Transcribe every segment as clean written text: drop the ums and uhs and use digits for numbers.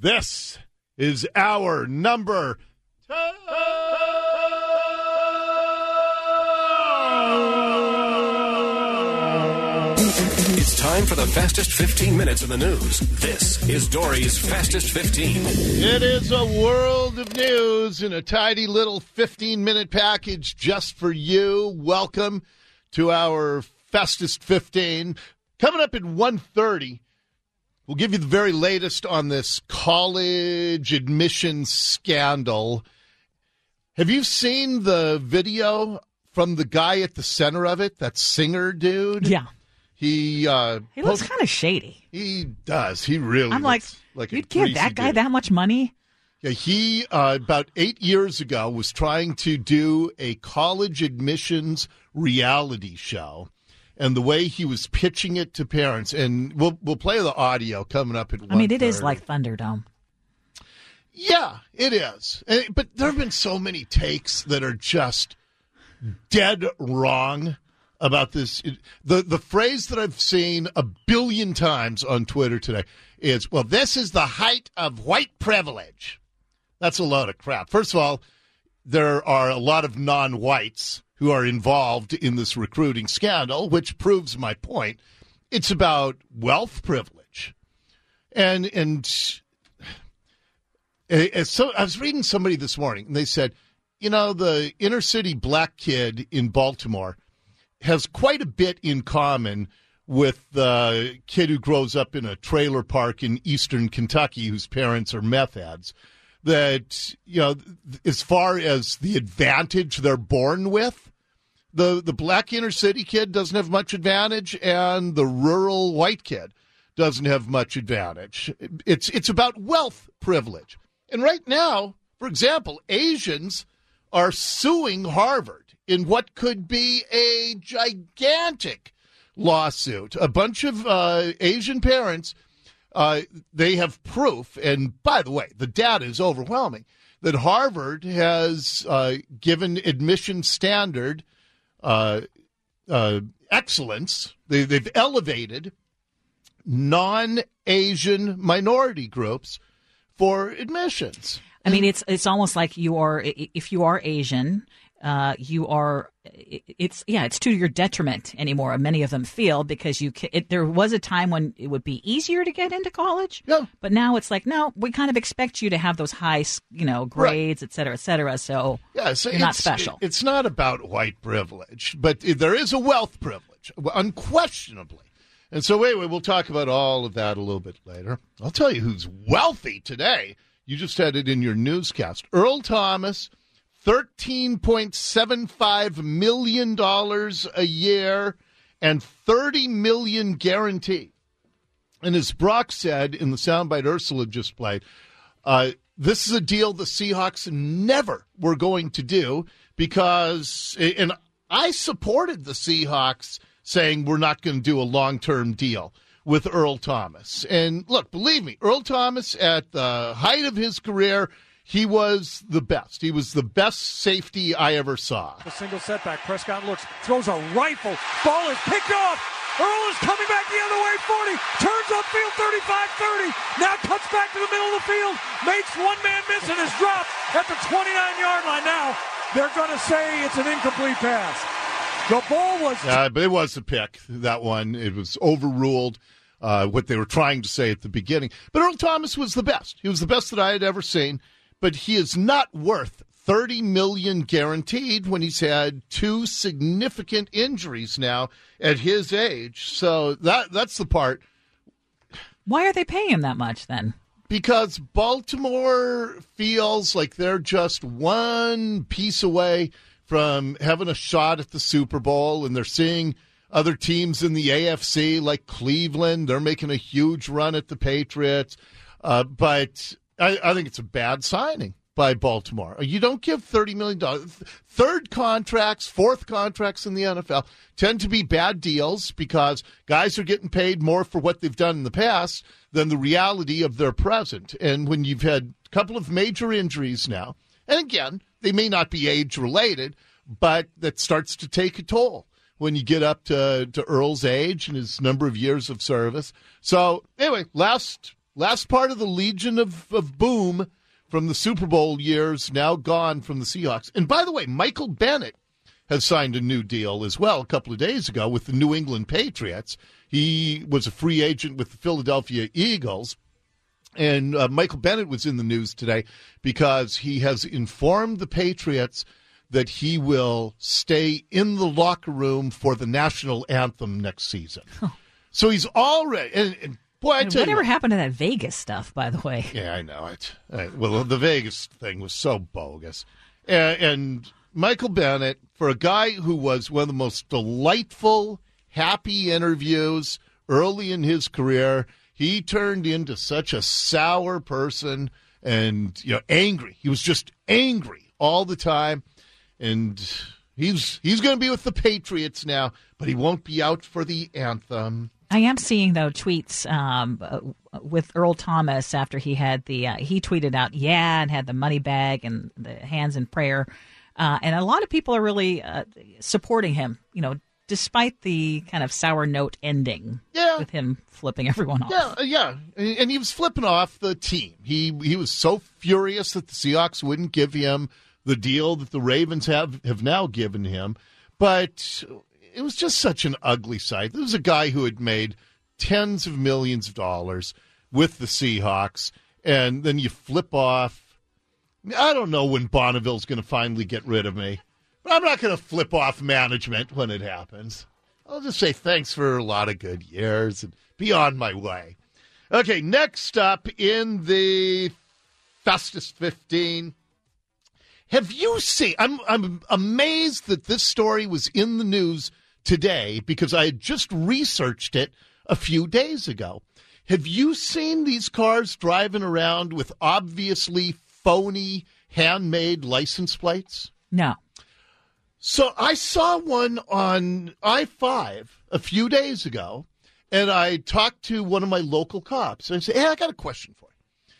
This is our number 10. It's time for the fastest 15 minutes of the news. This is Dory's Fastest 15. It is a world of news in a tidy little 15-minute package just for you. Welcome to our Fastest 15. Coming up at 1:30, we'll give you the very latest on this college admissions scandal. Have you seen the video from the guy at the center of it, that singer dude? Yeah. He looks kind of shady. He does. He really I'm like you'd give that guy that much money? Yeah, he, about 8 years ago, was trying to do a college admissions reality show. And the way he was pitching it to parents, and we'll play the audio coming up at 1:30. I mean, it is like Thunderdome. Yeah, it is. But there have been so many takes that are just dead wrong about this. The phrase that I've seen a billion times on Twitter today is, well, this is the height of white privilege. That's a load of crap. First of all, there are a lot of non-whites who are involved in this recruiting scandal, which proves my point. It's about wealth privilege. And so I was reading somebody this morning, and they said, you know, the inner city black kid in Baltimore has quite a bit in common with the kid who grows up in a trailer park in eastern Kentucky whose parents are meth heads. That, you know, as far as the advantage they're born with, the black inner city kid doesn't have much advantage, and the rural white kid doesn't have much advantage. It's about wealth privilege. And right now, for example, Asians are suing Harvard in what could be a gigantic lawsuit. A bunch of Asian parents, they have proof, and by the way, the data is overwhelming, that Harvard has given admission standard excellence. They've elevated non-Asian minority groups for admissions. I mean, it's almost like if you are Asian, it's to your detriment anymore. Many of them feel because there was a time when it would be easier to get into college. Yeah. But now it's like, no, we kind of expect you to have those high, grades, et cetera, et cetera. So, you're not special. It's not about white privilege, but there is a wealth privilege, unquestionably. And so anyway, we'll talk about all of that a little bit later. I'll tell you who's wealthy today. You just had it in your newscast. Earl Thomas, $13.75 million a year and $30 million guaranteed. And as Brock said in the soundbite Ursula just played, this is a deal the Seahawks never were going to do because, and I supported the Seahawks saying we're not going to do a long-term deal with Earl Thomas. And look, believe me, Earl Thomas at the height of his career, he was the best. He was the best safety I ever saw. A single setback. Prescott looks, throws a rifle. Ball is picked off. Earl is coming back the other way, 40. Turns upfield, 35-30. Now cuts back to the middle of the field. Makes one man miss and is dropped at the 29-yard line. Now they're going to say it's an incomplete pass. The ball was... but it was a pick, that one. It was overruled, what they were trying to say at the beginning. But Earl Thomas was the best. He was the best that I had ever seen. But he is not worth $30 million guaranteed when he's had two significant injuries now at his age. So that's the part. Why are they paying him that much then? Because Baltimore feels like they're just one piece away from having a shot at the Super Bowl, and they're seeing other teams in the AFC like Cleveland. They're making a huge run at the Patriots. But I think it's a bad signing by Baltimore. You don't give $30 million. Third contracts, fourth contracts in the NFL tend to be bad deals because guys are getting paid more for what they've done in the past than the reality of their present. And when you've had a couple of major injuries now, and again, they may not be age-related, but that starts to take a toll when you get up to Earl's age and his number of years of service. So, anyway, last Last part of the Legion of Boom from the Super Bowl years, now gone from the Seahawks. And by the way, Michael Bennett has signed a new deal as well a couple of days ago with the New England Patriots. He was a free agent with the Philadelphia Eagles. And Michael Bennett was in the news today because he has informed the Patriots that he will stay in the locker room for the national anthem next season. So he's already, and boy, I tell you, whatever happened to that Vegas stuff, by the way? Yeah, I know it. Well, the Vegas thing was so bogus. And Michael Bennett, for a guy who was one of the most delightful, happy interviews early in his career, he turned into such a sour person and angry. He was just angry all the time. And he's going to be with the Patriots now, but he won't be out for the anthem. I am seeing, though, tweets with Earl Thomas after he had he tweeted out, and had the money bag and the hands in prayer. And a lot of people are really supporting him, despite the kind of sour note ending with him flipping everyone off. Yeah. And he was flipping off the team. He was so furious that the Seahawks wouldn't give him the deal that the Ravens have now given him. But it was just such an ugly sight. There was a guy who had made tens of millions of dollars with the Seahawks, and then you flip off. I don't know when Bonneville's going to finally get rid of me, but I'm not going to flip off management when it happens. I'll just say thanks for a lot of good years and be on my way. Okay, next up in the Fastest 15. Have you seen? I'm amazed that this story was in the news today because I had just researched it a few days ago. Have you seen these cars driving around with obviously phony handmade license plates? No. So I saw one on I-5 a few days ago, and I talked to one of my local cops. And I said, hey, I got a question for you.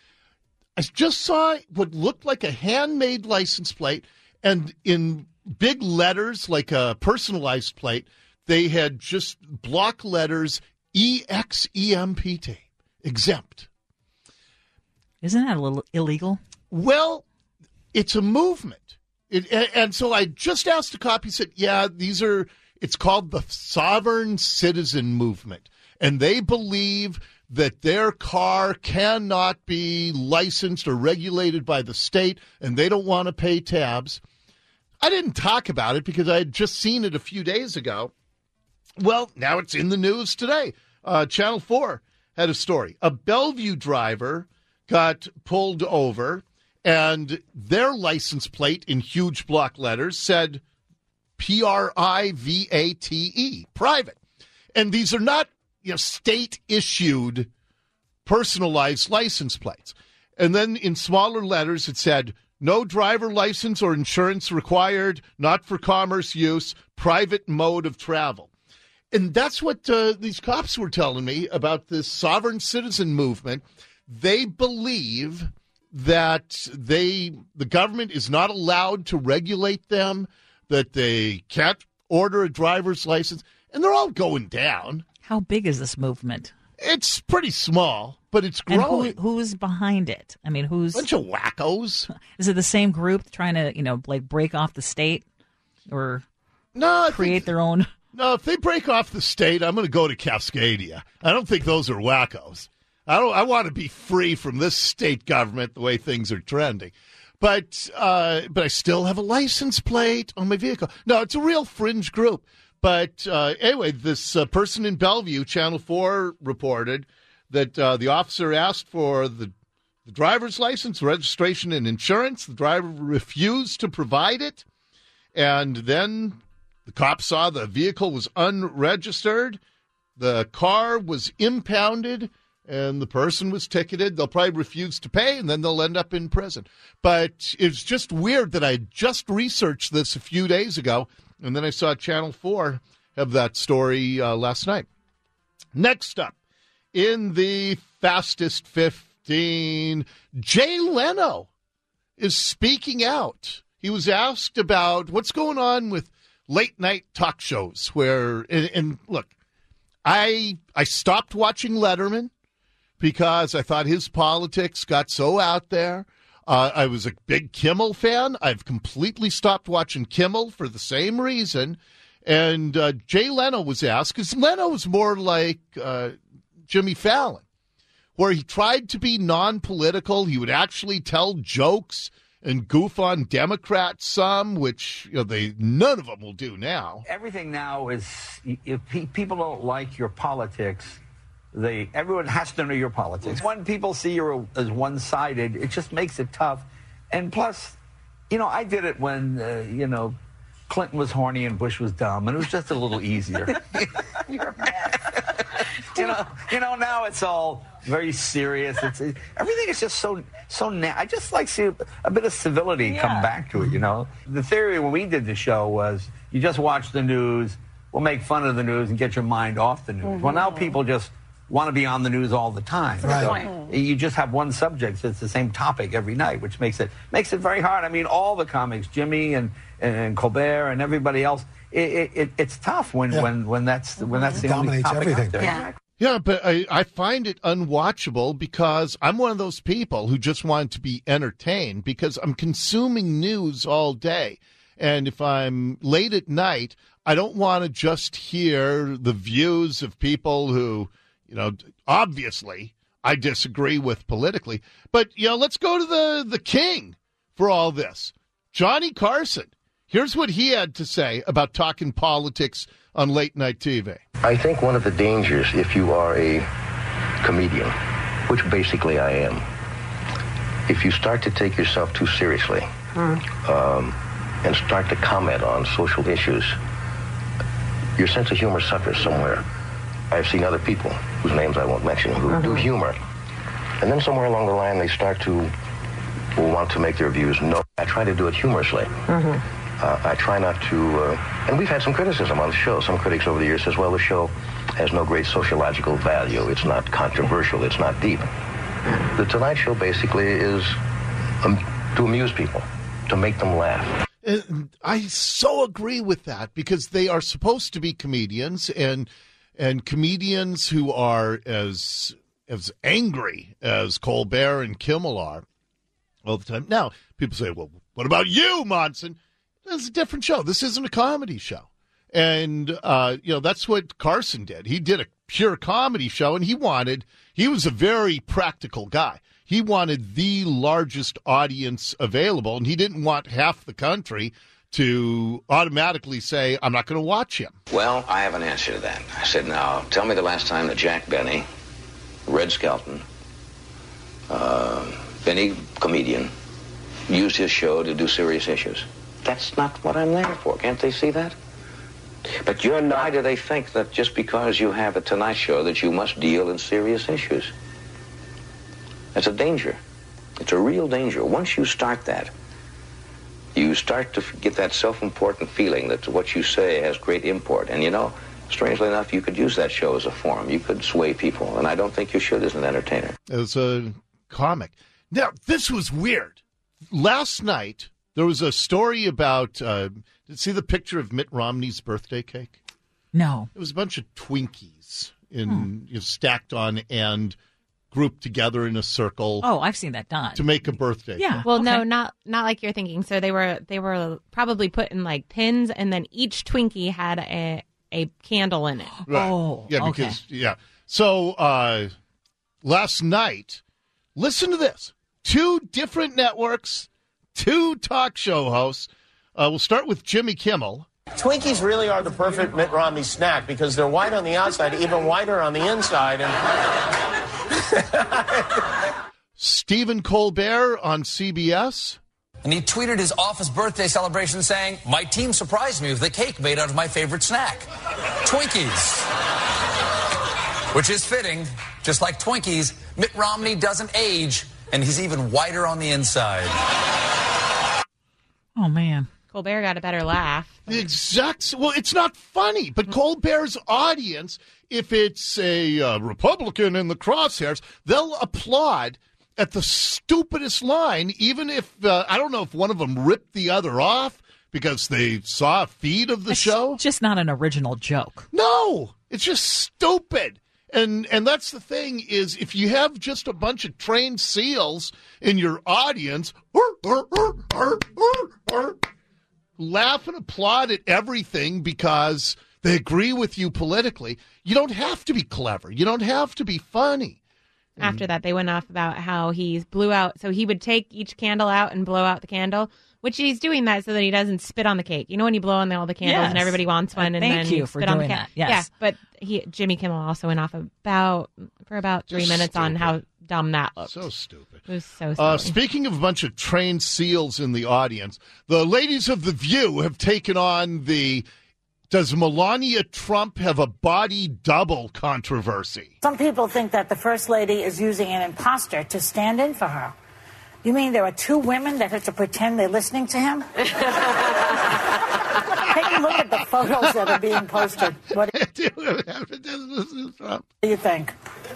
I just saw what looked like a handmade license plate, and in big letters, like a personalized plate, they had just block letters, EXEMPT, exempt. Isn't that a little illegal? Well, it's a movement. And so I just asked the cop, he said, it's called the Sovereign Citizen Movement. And they believe that their car cannot be licensed or regulated by the state, and they don't want to pay tabs. I didn't talk about it because I had just seen it a few days ago. Well, now it's in the news today. Channel 4 had a story. A Bellevue driver got pulled over, and their license plate in huge block letters said PRIVATE, private. And these are not state-issued personalized license plates. And then in smaller letters it said, no driver license or insurance required, not for commerce use, private mode of travel. And that's what these cops were telling me about this sovereign citizen movement. They believe that the government is not allowed to regulate them, that they can't order a driver's license, and they're all going down. How big is this movement? It's pretty small, but it's growing. And who's behind it? I mean, who's... A bunch of wackos. Is it the same group trying to, break off the state or create their own... No, if they break off the state, I'm going to go to Cascadia. I don't think those are wackos. I want to be free from this state government the way things are trending. But I still have a license plate on my vehicle. No, it's a real fringe group. But anyway, this person in Bellevue, Channel 4 reported that the officer asked for the driver's license, registration, and insurance. The driver refused to provide it. And then the cop saw the vehicle was unregistered. The car was impounded, and the person was ticketed. They'll probably refuse to pay, and then they'll end up in prison. But it's just weird that I just researched this a few days ago, and then I saw Channel 4 have that story last night. Next up, in the Fastest 15, Jay Leno is speaking out. He was asked about what's going on with late-night talk shows where, and look, I stopped watching Letterman because I thought his politics got so out there. I was a big Kimmel fan. I've completely stopped watching Kimmel for the same reason. And Jay Leno was asked, because Leno was more like Jimmy Fallon, where he tried to be non-political. He would actually tell jokes and goof on Democrats some, which none of them will do now. Everything now is, if people don't like your politics, everyone has to know your politics. When people see you as one-sided, it just makes it tough. And plus, I did it when, Clinton was horny and Bush was dumb, and it was just a little easier. You're a mess. Now it's all very serious. Everything is just so. I just like see a bit of civility come back to it. The theory when we did the show was you just watch the news, we'll make fun of the news and get your mind off the news. Mm-hmm. Well, now people just want to be on the news all the time. Right. So you just have one subject, so it's the same topic every night, which makes it very hard. I mean, all the comics, Jimmy and Colbert and everybody else, it's tough when that's the only topic everything. out there. Yeah, but I find it unwatchable because I'm one of those people who just want to be entertained because I'm consuming news all day. And if I'm late at night, I don't want to just hear the views of people who, obviously I disagree with politically. But, let's go to the king for all this. Johnny Carson. Here's what he had to say about talking politics on late night TV. I think one of the dangers, if you are a comedian, which basically I am, if you start to take yourself too seriously and start to comment on social issues, your sense of humor suffers somewhere. I've seen other people, whose names I won't mention, who do humor. And then somewhere along the line, they start to want to make their views known. I try to do it humorously. I try not to, and we've had some criticism on the show. Some critics over the years says, well, the show has no great sociological value. It's not controversial. It's not deep. The Tonight Show basically is to amuse people, to make them laugh. And I so agree with that because they are supposed to be comedians and comedians who are as angry as Colbert and Kimmel are all the time. Now, people say, well, what about you, Monson? It's a different show. This isn't a comedy show. And, that's what Carson did. He did a pure comedy show, and he was a very practical guy. He wanted the largest audience available, and he didn't want half the country to automatically say, I'm not going to watch him. Well, I have an answer to that. I said, now, tell me the last time that Jack Benny, Red Skelton, Benny comedian, used his show to do serious issues. That's not what I'm there for. Can't they see that? But you're not. Why do they think that just because you have a Tonight Show that you must deal in serious issues? That's a danger. It's a real danger. Once you start that, you start to get that self-important feeling that what you say has great import. And strangely enough, you could use that show as a forum. You could sway people. And I don't think you should as an entertainer. As a comic. Now, this was weird. Last night, there was a story about, did you see the picture of Mitt Romney's birthday cake? No. It was a bunch of Twinkies stacked on and grouped together in a circle. Oh, I've seen that done. To make a birthday Yeah. cake. Well, no, not like you're thinking. So they were probably put in like tins, and then each Twinkie had a candle in it. Right. Oh, yeah, okay. because So last night, listen to this: 2 different networks, 2 talk show hosts. We'll start with Jimmy Kimmel. Twinkies really are the perfect Mitt Romney snack because they're white on the outside, even whiter on the inside. Stephen Colbert on CBS. And he tweeted his office birthday celebration saying, "My team surprised me with a cake made out of my favorite snack, Twinkies." Which is fitting. Just like Twinkies, Mitt Romney doesn't age, and he's even whiter on the inside. Oh, man. Colbert got a better laugh. Well, it's not funny, but Colbert's audience, if it's a Republican in the crosshairs, they'll applaud at the stupidest line, even if, I don't know if one of them ripped the other off because they saw a feed of the show. It's just not an original joke. No, it's just stupid. And that's the thing is if you have just a bunch of trained SEALs in your audience, laugh and applaud at everything because they agree with you politically, you don't have to be clever. You don't have to be funny. After that, they went off about how he blew out. So he would take each candle out and blow out the candle, which he's doing that so that he doesn't spit on the cake. You know when you blow on all the candles and everybody wants one, and Thank then you for spit on the doing cake. that. Yes. Yeah, but Jimmy Kimmel also went off for about 3 minutes on how dumb that looked. So stupid. It was so silly. Speaking of a bunch of trained SEALs in the audience, the ladies of The View have taken on the Does Melania Trump have a body double controversy? Some people think that the First Lady is using an imposter to stand in for her. You mean there are two women that have to pretend they're listening to him? Take a look at the photos that are being posted. What do you think?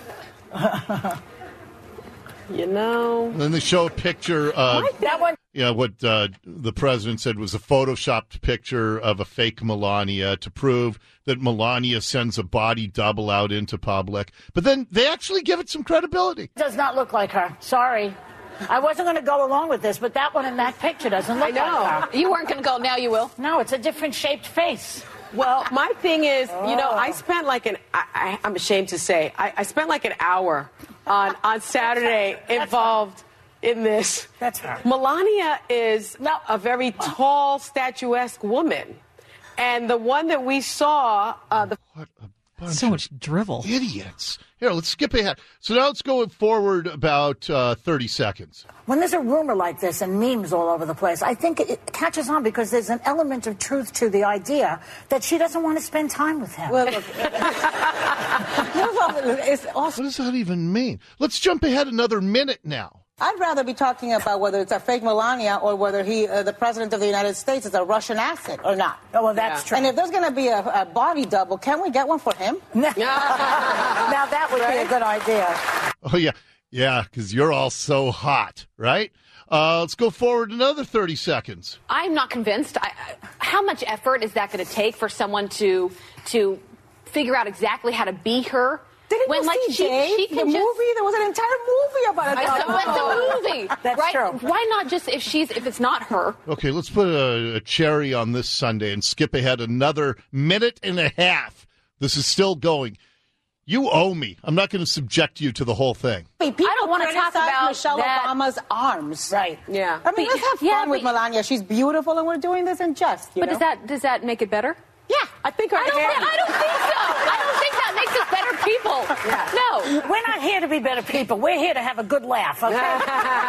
You know. And then they show a picture of what the president said was a photoshopped picture of a fake Melania to prove that Melania sends a body double out into public. But then they actually give it some credibility. Does not look like her. Sorry. I wasn't going to go along with this, but that one in that picture doesn't look like her. You weren't going to go. Now you will. No, it's a different shaped face. Well, my thing is, I spent like I'm ashamed to say, I spent like an hour on Saturday involved in this. That's her. Melania is a very tall, statuesque woman. And the one that we saw... What a bunch so much drivel. Idiots. Here, let's skip ahead. So now let's go forward about 30 seconds. When there's a rumor like this and memes all over the place, I think it catches on because there's an element of truth to the idea that she doesn't want to spend time with him. Well, look, it's What also... does that even mean? Let's jump ahead another minute now. I'd rather be talking about whether it's a fake Melania or whether the president of the United States is a Russian asset or not. Oh, well, that's true. And if there's going to be a body double, can we get one for him? Now that would be a good idea. Oh, yeah. Yeah, because you're all so hot, right? Let's go forward another 30 seconds. I'm not convinced. How much effort is that going to take for someone to figure out exactly how to be her? Didn't you see she can the movie? There was an entire movie about it. That's a movie. That's right? true. Why not just if it's not her? Okay, let's put a cherry on this Sunday and skip ahead another minute and a half. This is still going. You owe me. I'm not going to subject you to the whole thing. I don't want to talk about Michelle Obama's arms. Right. Yeah. I mean, let's have fun with Melania. She's beautiful, and we're doing this in jest. But does that make it better? Yeah, I think her I don't think so. I don't think that makes us better people. Yeah. No. We're not here to be better people. We're here to have a good laugh, okay?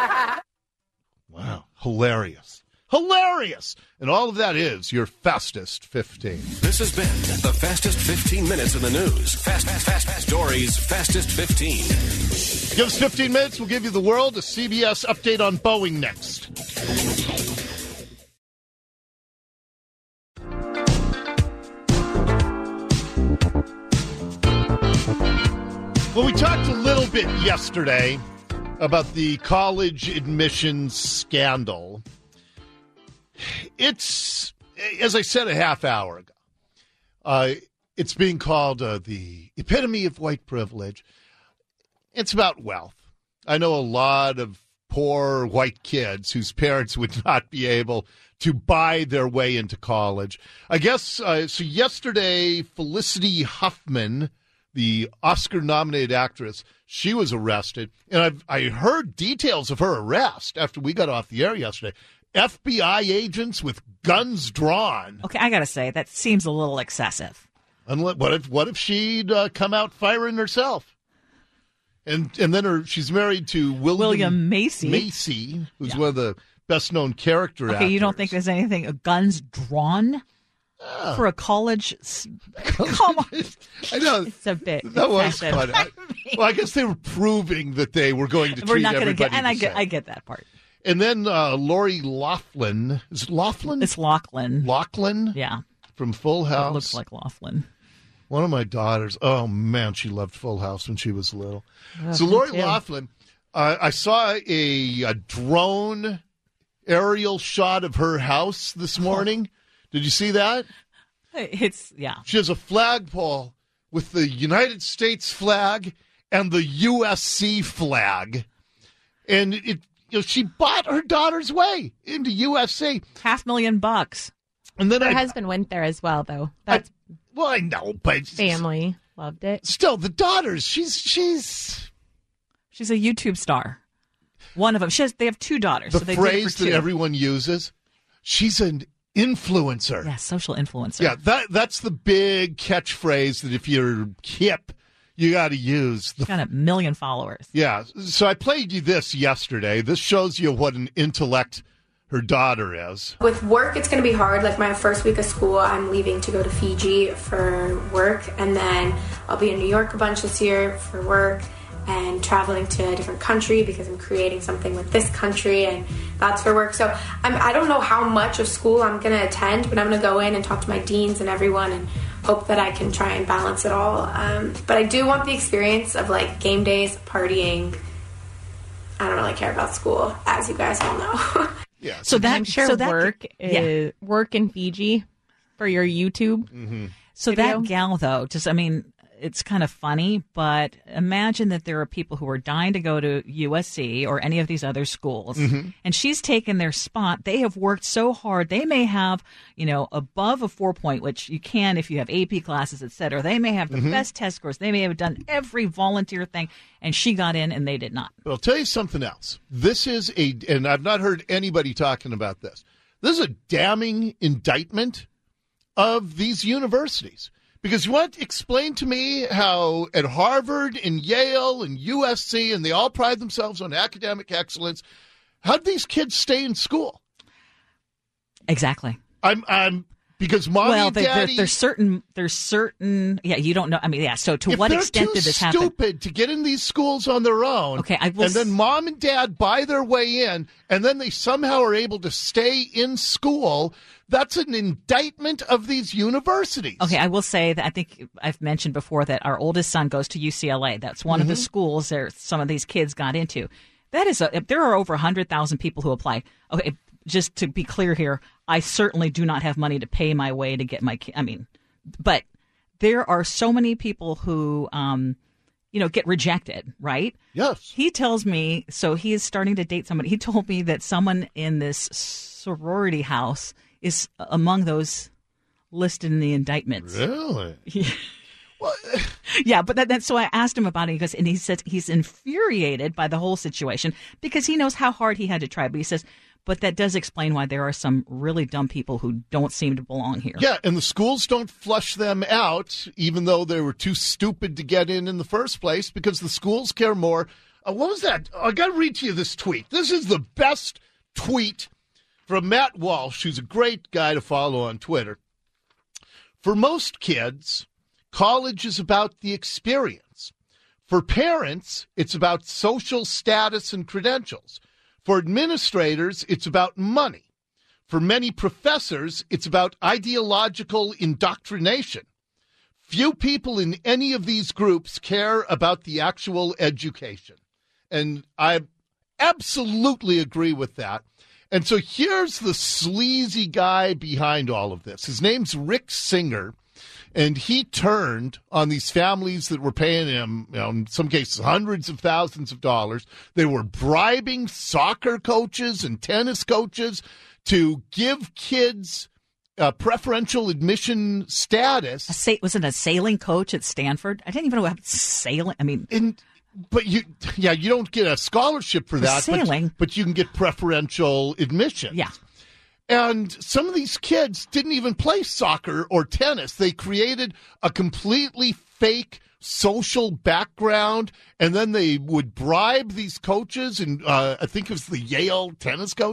Wow. Hilarious. Hilarious. And all of that is your fastest 15. This has been the fastest 15 minutes in the news. Fast Stories, fastest 15. Give us 15 minutes. We'll give you the world. A CBS update on Boeing next. Well, we talked a little bit yesterday about the college admissions scandal. It's, as I said a half hour ago, it's being called the epitome of white privilege. It's about wealth. I know a lot of poor white kids whose parents would not be able to buy their way into college. I guess, so yesterday, Felicity Huffman, the Oscar-nominated actress, she was arrested. And I heard details of her arrest after we got off the air yesterday. FBI agents with guns drawn. Okay, I got to say, that seems a little excessive. What if she'd come out firing herself? And then she's married to William Macy. Macy, who's one of the best-known character actors. You don't think there's anything, guns drawn? For a college, come on! I know it's a bit. That was fun. Well, I guess they were proving that they were going to treat everybody and the same. I get that part. And then Lori Loughlin, is it Loughlin? It's Loughlin. Loughlin, yeah, from Full House. It looks like Loughlin. One of my daughters. Oh man, she loved Full House when she was little. So Lori Loughlin, I saw a drone aerial shot of her house this morning. Did you see that? It's, yeah. She has a flagpole with the United States flag and the USC flag. And she bought her daughter's way into USC. $500,000. And then her husband went there as well, though. That's I know, but family loved it. Still, the daughters, she's a YouTube star. One of them. They have 2 daughters. The so they phrase did it for 2. that everyone uses, she's an influencer. Yeah, social influencer. Yeah, that's the big catchphrase that if you're hip, you got to use. She's got 1 million followers. Yeah, so I played you this yesterday. This shows you what an intellect her daughter is. With work, it's going to be hard. Like my first week of school, I'm leaving to go to Fiji for work, and then I'll be in New York a bunch this year for work, and traveling to a different country because I'm creating something with this country, and that's for work. So I don't know how much of school I'm going to attend, but I'm going to go in and talk to my deans and everyone and hope that I can try and balance it all. But I do want the experience of like game days, partying. I don't really care about school, as you guys all know. Yeah. So I'm sure work in Fiji for your YouTube. Mm-hmm. So video. that gal, though, it's kind of funny, but imagine that there are people who are dying to go to USC or any of these other schools, and she's taken their spot. They have worked so hard. They may have, above a 4.0, which you can if you have AP classes, et cetera. They may have the best test scores. They may have done every volunteer thing, and she got in and they did not. But I'll tell you something else. This is and I've not heard anybody talking about this. This is a damning indictment of these universities. Because you want to explain to me how at Harvard and Yale and USC, and they all pride themselves on academic excellence, how do these kids stay in school? Exactly. I'm because mommy and daddy. There's certain. Yeah, you don't know. I mean, yeah. So to what extent did this happen? If they're too stupid to get in these schools on their own, okay, and then mom and dad buy their way in, and then they somehow are able to stay in school. That's an indictment of these universities. Okay, I will say that I think I've mentioned before that our oldest son goes to UCLA. That's one of the schools that some of these kids got into. There are over 100,000 people who apply. Okay, just to be clear here, I certainly do not have money to pay my way to get my kid. I mean, but there are so many people who, get rejected, right? Yes. He tells me, so he is starting to date somebody. He told me that someone in this sorority house is among those listed in the indictments. Really? Yeah, but so I asked him about it, and he says he's infuriated by the whole situation because he knows how hard he had to try. But he says, but that does explain why there are some really dumb people who don't seem to belong here. Yeah, and the schools don't flush them out, even though they were too stupid to get in the first place, because the schools care more. What was that? I got to read to you this tweet. This is the best tweet from Matt Walsh, who's a great guy to follow on Twitter. For most kids, college is about the experience. For parents, it's about social status and credentials. For administrators, it's about money. For many professors, it's about ideological indoctrination. Few people in any of these groups care about the actual education. And I absolutely agree with that. And so here's the sleazy guy behind all of this. His name's Rick Singer, and he turned on these families that were paying him, in some cases, hundreds of thousands of dollars. They were bribing soccer coaches and tennis coaches to give kids preferential admission status. Was it a sailing coach at Stanford? I didn't even know what sailing. I mean... But you don't get a scholarship for that. Sailing. But you can get preferential admission. Yeah. And some of these kids didn't even play soccer or tennis. They created a completely fake social background, and then they would bribe these coaches, and I think it was the Yale tennis coach,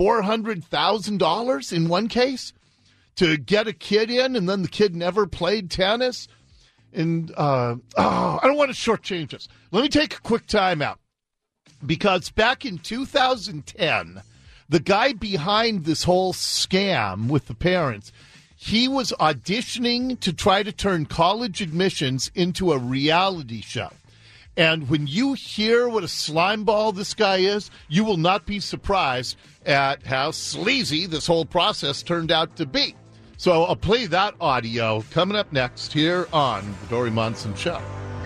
$400,000 in one case to get a kid in, and then the kid never played tennis. And I don't want to shortchange this. Let me take a quick time out, because back in 2010, the guy behind this whole scam with the parents, he was auditioning to try to turn college admissions into a reality show. And when you hear what a slimeball this guy is, you will not be surprised at how sleazy this whole process turned out to be. So I'll play that audio coming up next here on the Dori Monson Show.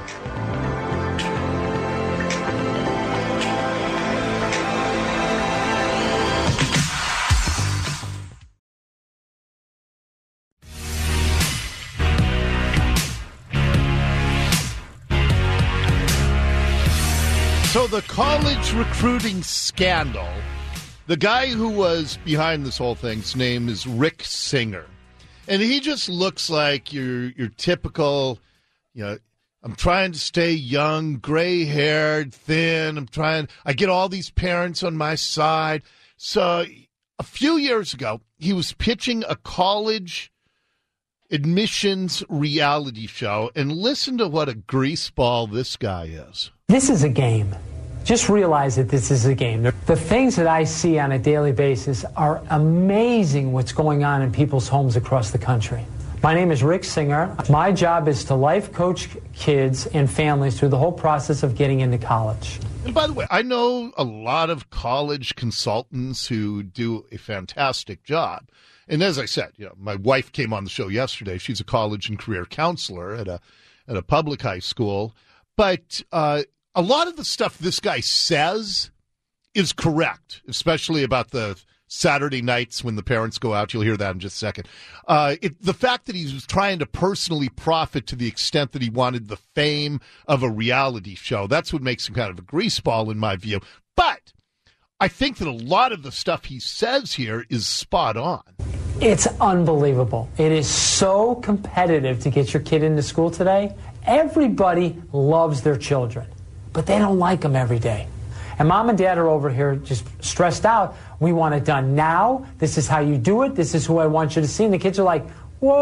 So the college recruiting scandal, the guy who was behind this whole thing, his name is Rick Singer. And he just looks like your typical, I'm trying to stay young, gray-haired, thin. I get all these parents on my side. So a few years ago, he was pitching a college admissions reality show. And listen to what a greaseball this guy is. This is a game. Just realize that this is a game. The things that I see on a daily basis are amazing what's going on in people's homes across the country. My name is Rick Singer. My job is to life coach kids and families through the whole process of getting into college. And by the way, I know a lot of college consultants who do a fantastic job. And as I said, my wife came on the show yesterday. She's a college and career counselor at a public high school. But a lot of the stuff this guy says is correct, especially about the Saturday nights when the parents go out. You'll hear that in just a second. The fact that he was trying to personally profit to the extent that he wanted the fame of a reality show, that's what makes him kind of a greaseball in my view. But I think that a lot of the stuff he says here is spot on. It's unbelievable. It is so competitive to get your kid into school today. Everybody loves their children, but they don't like them every day. And mom and dad are over here just stressed out. We want it done now. This is how you do it. This is who I want you to see. And the kids are like,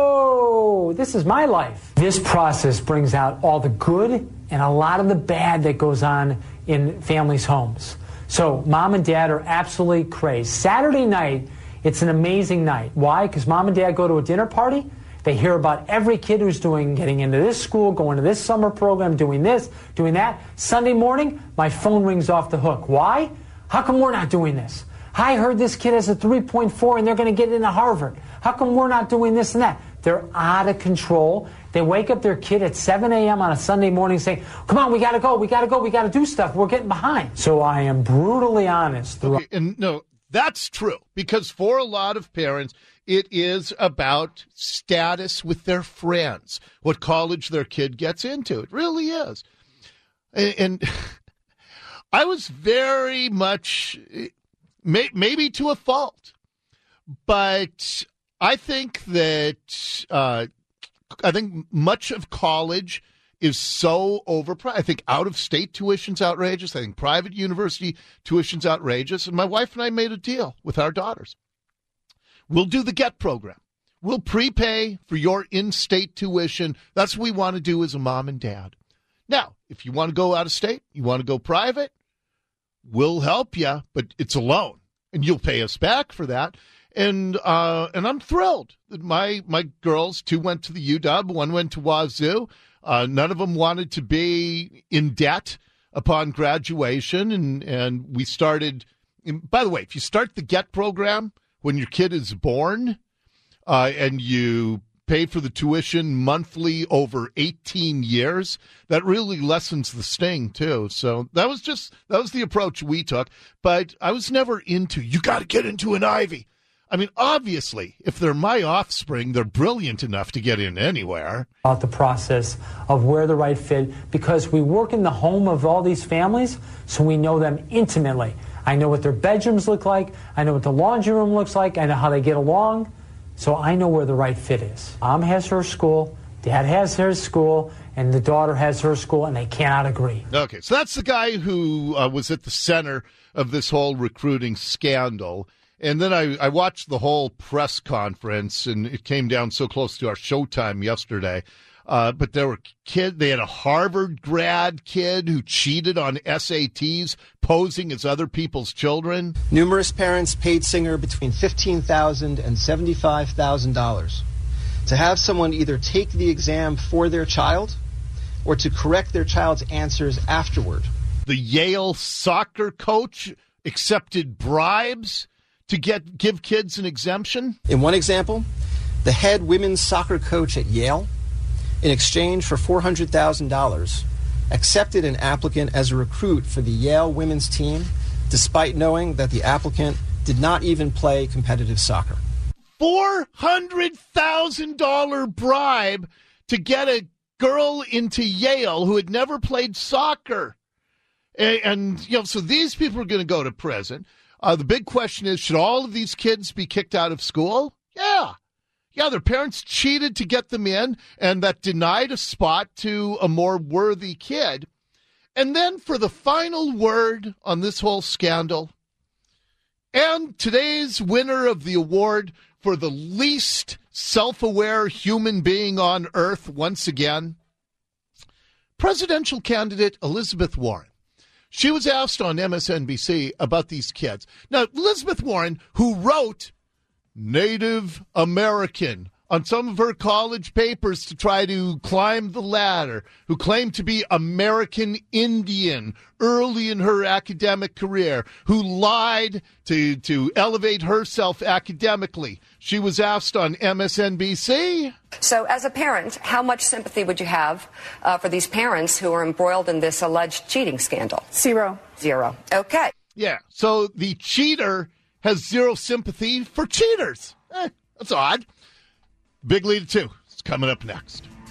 whoa, this is my life. This process brings out all the good and a lot of the bad that goes on in families' homes. So mom and dad are absolutely crazed. Saturday night, it's an amazing night. Why? Because mom and dad go to a dinner party. They hear about every kid who's getting into this school, going to this summer program, doing this, doing that. Sunday morning, my phone rings off the hook. Why? How come we're not doing this? I heard this kid has a 3.4 and they're going to get into Harvard. How come we're not doing this and that? They're out of control. They wake up their kid at 7 a.m. on a Sunday morning saying, come on, we got to go, we got to go, we got to do stuff. We're getting behind. So I am brutally honest. Okay, and no, that's true, because for a lot of parents, it is about status with their friends, what college their kid gets into. It really is. And I was very much, maybe to a fault, but I think that much of college is so overpriced. I think out-of-state tuition's outrageous. I think private university tuition's outrageous. And my wife and I made a deal with our daughters. We'll do the GET program. We'll prepay for your in-state tuition. That's what we want to do as a mom and dad. Now, if you want to go out of state, you want to go private, we'll help you, but it's a loan, and you'll pay us back for that. And I'm thrilled that my girls, 2 went to the UW, 1 went to Wazoo. None of them wanted to be in debt upon graduation, and we started. By the way, if you start the GET program when your kid is born, and you pay for the tuition monthly over 18 years, that really lessens the sting too. So that was the approach we took. But I was never into, you got to get into an Ivy. I mean, obviously, if they're my offspring, they're brilliant enough to get in anywhere. About the process of where the right fit, because we work in the home of all these families, so we know them intimately. I know what their bedrooms look like. I know what the laundry room looks like. I know how they get along. So I know where the right fit is. Mom has her school, dad has his school, and the daughter has her school, and they cannot agree. Okay, so that's the guy who was at the center of this whole recruiting scandal. And then I watched the whole press conference, and it came down so close to our showtime yesterday. But there were kids. They had a Harvard grad kid who cheated on SATs, posing as other people's children. Numerous parents paid Singer between $15,000 and $75,000 to have someone either take the exam for their child or to correct their child's answers afterward. The Yale soccer coach accepted bribes to give kids an exemption. In one example, the head women's soccer coach at Yale, in exchange for $400,000, accepted an applicant as a recruit for the Yale women's team, despite knowing that the applicant did not even play competitive soccer. $400,000 bribe to get a girl into Yale who had never played soccer. And so these people are going to go to prison. The big question is, should all of these kids be kicked out of school? Yeah. Yeah, their parents cheated to get them in, and that denied a spot to a more worthy kid. And then for the final word on this whole scandal, and today's winner of the award for the least self-aware human being on earth once again, presidential candidate Elizabeth Warren. She was asked on MSNBC about these kids. Now, Elizabeth Warren, who wrote Native American on some of her college papers to try to climb the ladder, who claimed to be American Indian early in her academic career, who lied to elevate herself academically. She was asked on MSNBC. So as a parent, how much sympathy would you have for these parents who are embroiled in this alleged cheating scandal? Zero. Okay. Yeah, so the cheater has zero sympathy for cheaters. That's odd. Big Lead 2 is coming up next.